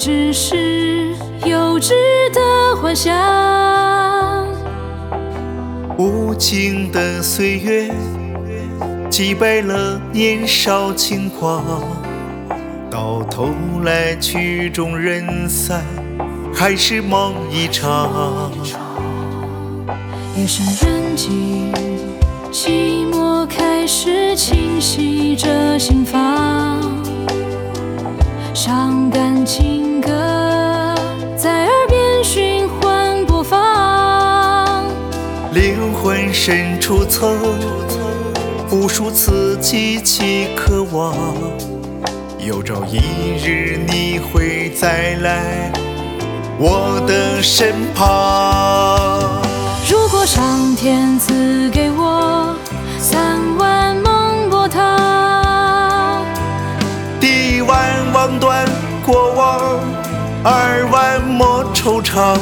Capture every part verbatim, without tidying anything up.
只是幼稚的幻想。 无情的岁月击败了年少轻狂，到头来曲终人散，还是梦一场。 夜深人静，寂寞开始侵袭着心房，伤感情歌在耳边循环播放， 灵魂深处曾无数次激起渴望，有朝一日你会再来我的身旁。 如果上天赐给我三万梦波涛， 第一万望断过往，二万莫惆怅，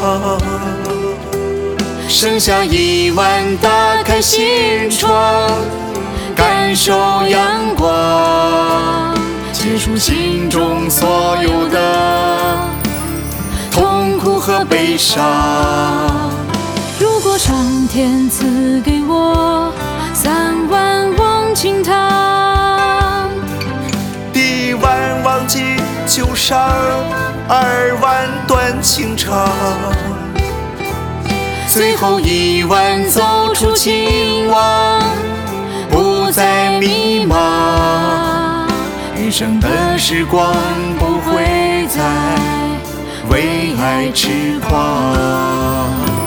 剩下一万打开心窗，感受阳光，结束心中所有的痛苦和悲伤。 如果上天赐给我三万望清汤， 第一万忘记旧伤，二万断情长，最后一万走出情网，不再迷茫。余生的时光不会再为爱痴狂。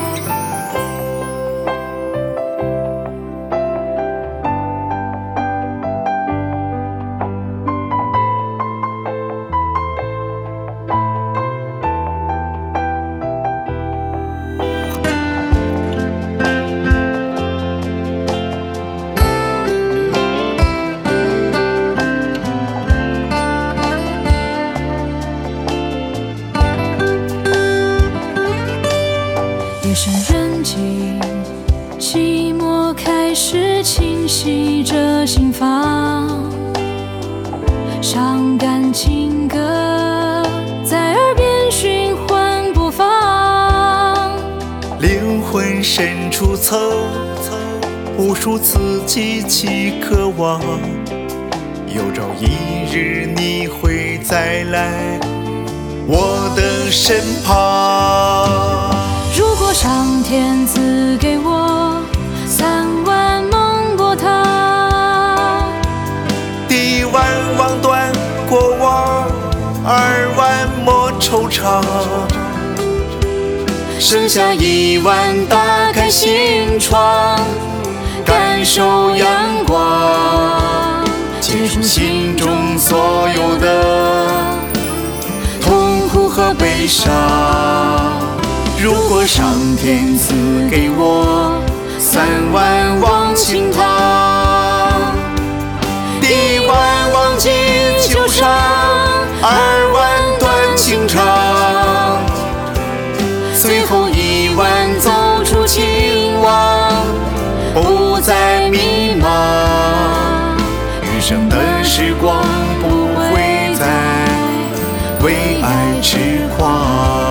夜深人静，寂寞开始侵袭着心房，伤感情歌在耳边循环播放， 灵魂深处曾无数次激起渴望，有朝一日你会再来我的身旁。 如果上天赐给我三万梦波涛， 第一万望断过往，二万莫惆怅，剩下一万打开心窗，感受阳光，结束心中所有的痛苦和悲伤。如果上天赐给我三万望清汤，第一万忘记旧伤，二万断情长，最后一万走出情网，不再迷茫。余生的时光不会再为爱痴狂。